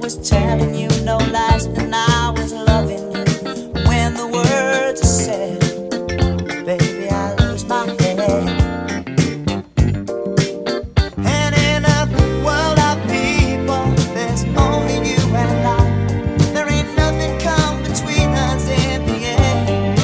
was telling you no lies, and I was loving you. When the words are said, baby, I lose my head. And in a world of people, there's only you and I. There ain't nothing come between us in the end.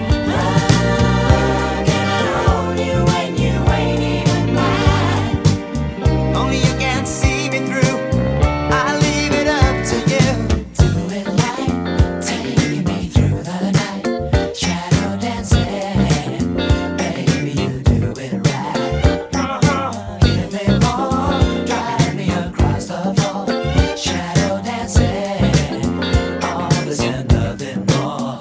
How can I hold you when you ain't even mine? Only you can see me through. I leave it up to you. Do it right, taking me through the night. Shadow dancing, baby, you do it right. Give me more, drive me across the floor. Shadow dancing, all this and nothing more.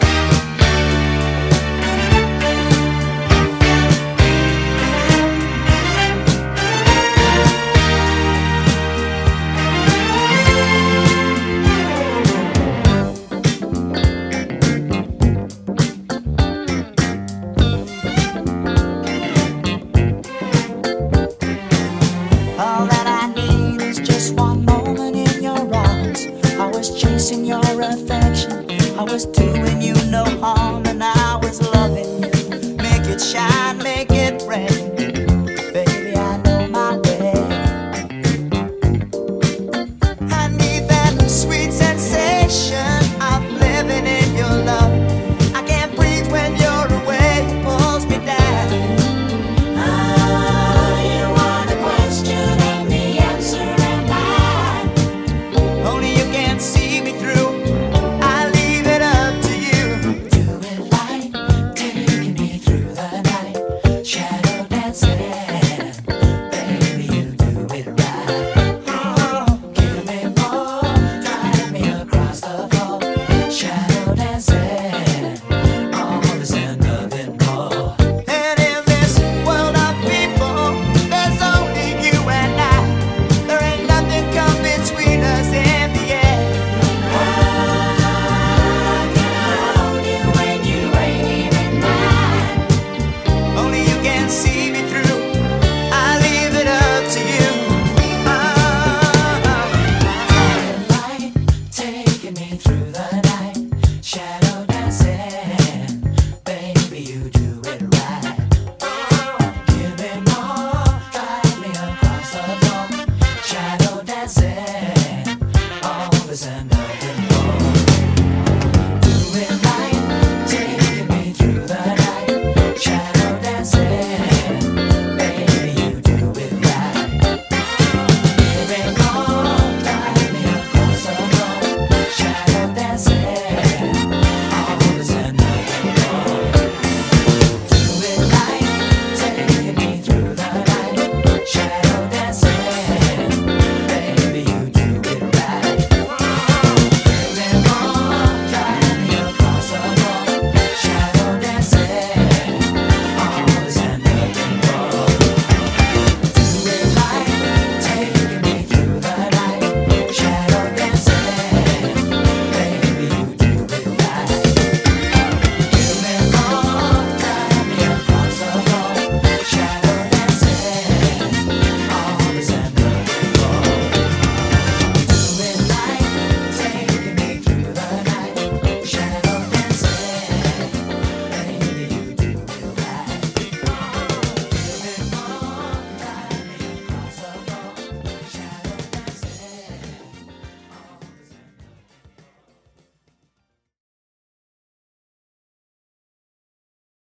All that I need is just one moment in your arms. I was chasing your affection, I was doing you